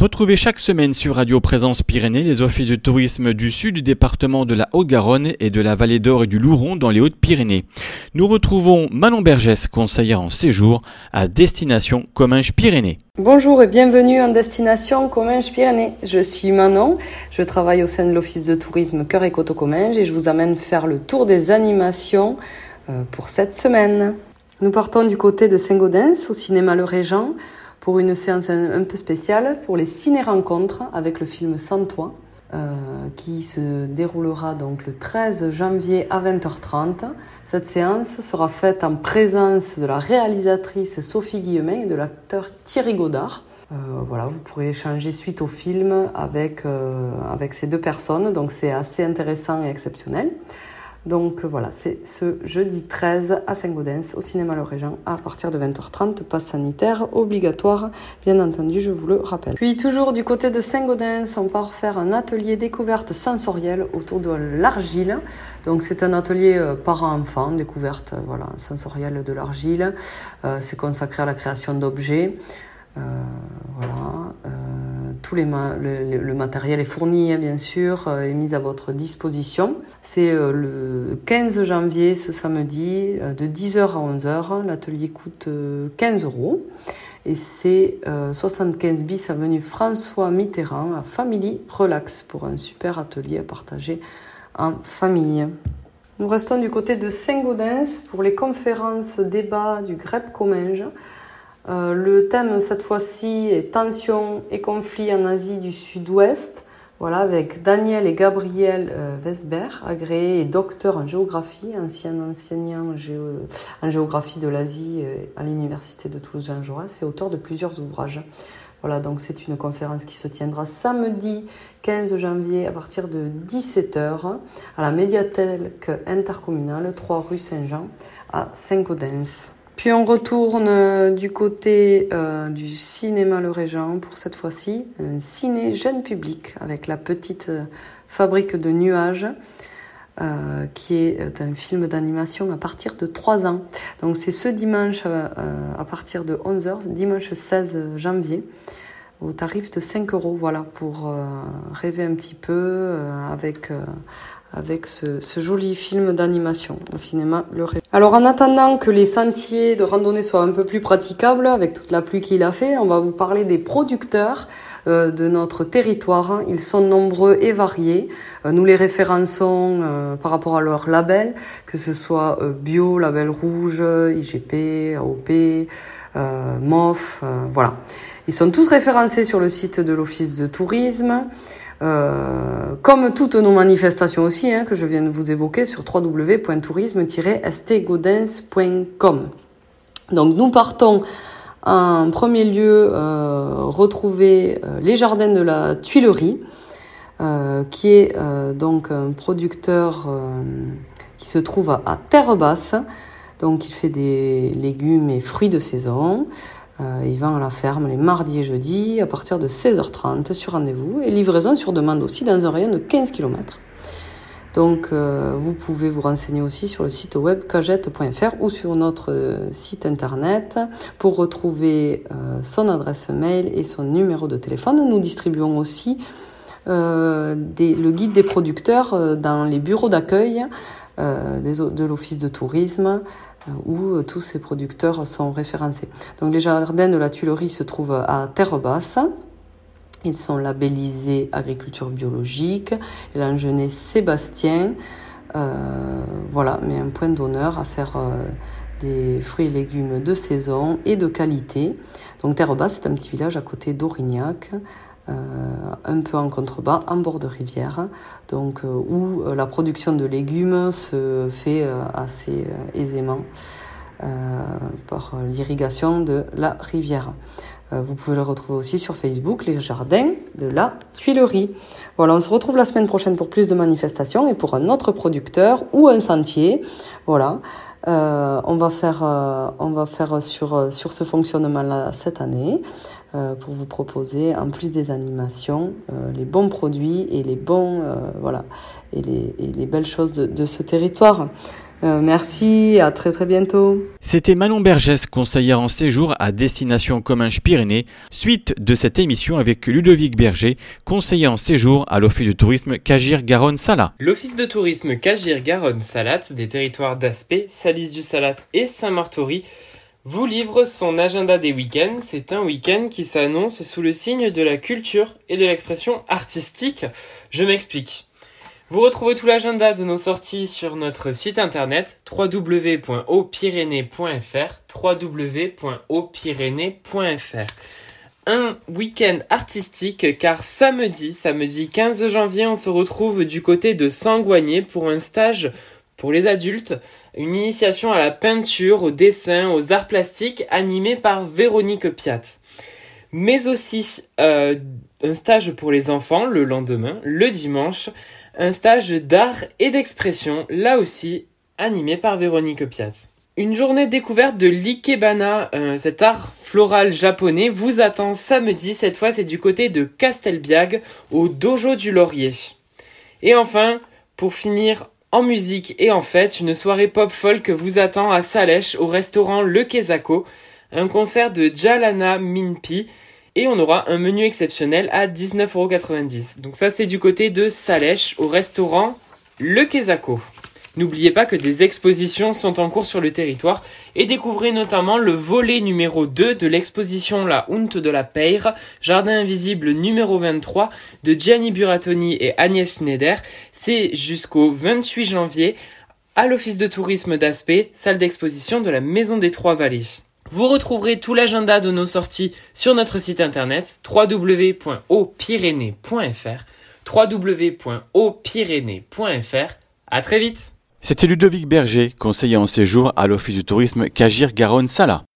Retrouvez chaque semaine sur Radio Présence Pyrénées les offices de tourisme du sud du département de la Haute-Garonne et de la vallée d'Or et du Louron dans les Hautes-Pyrénées. Nous retrouvons Manon Bergès, conseillère en séjour à Destination Comminges-Pyrénées. Bonjour et bienvenue en Destination Comminges-Pyrénées. Je suis Manon, je travaille au sein de l'office de tourisme Cœur et Coteaux Comminges et je vous amène faire le tour des animations pour cette semaine. Nous partons du côté de Saint-Gaudens, au cinéma Le Régent, pour une séance un peu spéciale pour les ciné-rencontres avec le film Sans toi, qui se déroulera donc le 13 janvier à 20h30. Cette séance sera faite en présence de la réalisatrice Sophie Guillemin et de l'acteur Thierry Godard. Vous pourrez échanger suite au film avec ces deux personnes, donc c'est assez intéressant et exceptionnel. Donc voilà, c'est ce jeudi 13 à Saint-Gaudens, au cinéma Le Régent, à partir de 20h30, passe sanitaire obligatoire, bien entendu, je vous le rappelle. Puis toujours du côté de Saint-Gaudens, on part faire un atelier découverte sensorielle autour de l'argile. Donc c'est un atelier parents-enfants, découverte sensorielle de l'argile. C'est consacré à la création d'objets. Tout le matériel est fourni, bien sûr, est mis à votre disposition. C'est le 15 janvier, ce samedi, de 10h à 11h. L'atelier coûte 15 € et c'est 75 bis avenue François Mitterrand à Family Relax pour un super atelier à partager en famille. Nous restons du côté de Saint-Gaudens pour les conférences débats du GREP Comminges. Le thème cette fois-ci est tensions et conflits en Asie du Sud-Ouest, avec Daniel et Gabriel Vesber, agréés et docteurs en géographie, anciens enseignants en géographie de l'Asie à l'université de Toulouse-Jean Jaurès et auteurs de plusieurs ouvrages. Donc c'est une conférence qui se tiendra samedi 15 janvier à partir de 17h à la médiathèque intercommunale 3 rue Saint-Jean à Saint-Gaudens. Puis on retourne du côté du cinéma Le Régent pour cette fois-ci, un ciné jeune public avec La Petite Fabrique de Nuages, qui est un film d'animation à partir de 3 ans. Donc c'est ce dimanche à partir de 11h, dimanche 16 janvier, au tarif de 5 €, pour rêver un petit peu avec ce joli film d'animation au cinéma Le Régent. Alors en attendant que les sentiers de randonnée soient un peu plus praticables avec toute la pluie qu'il a fait, on va vous parler des producteurs de notre territoire. Ils sont nombreux et variés. Nous les référençons par rapport à leur label, que ce soit bio, label rouge, IGP, AOP, MOF, Ils sont tous référencés sur le site de l'Office de tourisme. Comme toutes nos manifestations aussi, que je viens de vous évoquer sur www.tourisme-stgaudens.com. Donc nous partons en premier lieu retrouver les jardins de la Tuilerie, qui est donc un producteur qui se trouve à Terre-Basse. Donc il fait des légumes et fruits de saison. Il vend à la ferme les mardis et jeudis à partir de 16h30 sur rendez-vous et livraison sur demande aussi dans un rayon de 15 km. Donc vous pouvez vous renseigner aussi sur le site web cagette.fr ou sur notre site internet pour retrouver son adresse mail et son numéro de téléphone. Nous distribuons aussi le guide des producteurs dans les bureaux d'accueil de l'Office de tourisme, où tous ces producteurs sont référencés. Donc les jardins de la Tuilerie se trouvent à Terre-Basse. Ils sont labellisés agriculture biologique. Et l'Angenais Sébastien, met un point d'honneur à faire des fruits et légumes de saison et de qualité. Donc Terre-Basse, c'est un petit village à côté d'Aurignac, un peu en contrebas, en bord de rivière, donc où la production de légumes se fait assez aisément par l'irrigation de la rivière. Vous pouvez le retrouver aussi sur Facebook, les jardins de la Tuilerie. On se retrouve la semaine prochaine pour plus de manifestations et pour un autre producteur ou un sentier. On va faire sur ce fonctionnement-là cette année. Pour vous proposer, en plus des animations, les bons produits et les bons et les belles choses de ce territoire. Merci, à très très bientôt. C'était Manon Bergès, conseillère en séjour à Destination Comminges-Pyrénées, suite de cette émission avec Ludovic Berger, conseiller en séjour à l'Office de tourisme Cagira-Garonne-Salat. L'Office de tourisme Cagira-Garonne-Salat des territoires d'Aspet, Salis-du-Salat et Saint-Martory vous livre son agenda des week-ends. C'est un week-end qui s'annonce sous le signe de la culture et de l'expression artistique. Je m'explique. Vous retrouvez tout l'agenda de nos sorties sur notre site internet www.hautpyrénées.fr www.hautpyrénées.fr. Un week-end artistique car samedi 15 janvier, on se retrouve du côté de Sangoigné pour un stage pour les adultes, une initiation à la peinture, au dessin, aux arts plastiques animée par Véronique Piat. Mais aussi un stage pour les enfants le lendemain, le dimanche, un stage d'art et d'expression, là aussi animé par Véronique Piat. Une journée découverte de l'ikebana, cet art floral japonais, vous attend samedi. Cette fois, c'est du côté de Castelbiag, au Dojo du Laurier. Et enfin, pour finir en musique et en fête, une soirée pop-folk vous attend à Salèche, au restaurant Le Kezako, un concert de Jalana Minpi, et on aura un menu exceptionnel à 19,90€. Donc ça, c'est du côté de Salèche, au restaurant Le Kezako. N'oubliez pas que des expositions sont en cours sur le territoire et découvrez notamment le volet numéro 2 de l'exposition La Honte de la Peyre, Jardin invisible numéro 23 de Gianni Buratoni et Agnès Schneider. C'est jusqu'au 28 janvier à l'Office de tourisme d'Aspet, salle d'exposition de la Maison des Trois-Vallées. Vous retrouverez tout l'agenda de nos sorties sur notre site internet www.hautpyrénées.fr www.hautpyrénées.fr. À très vite. C'était Ludovic Berger, conseiller en séjour à l'Office du tourisme Cagira-Garonne-Salat.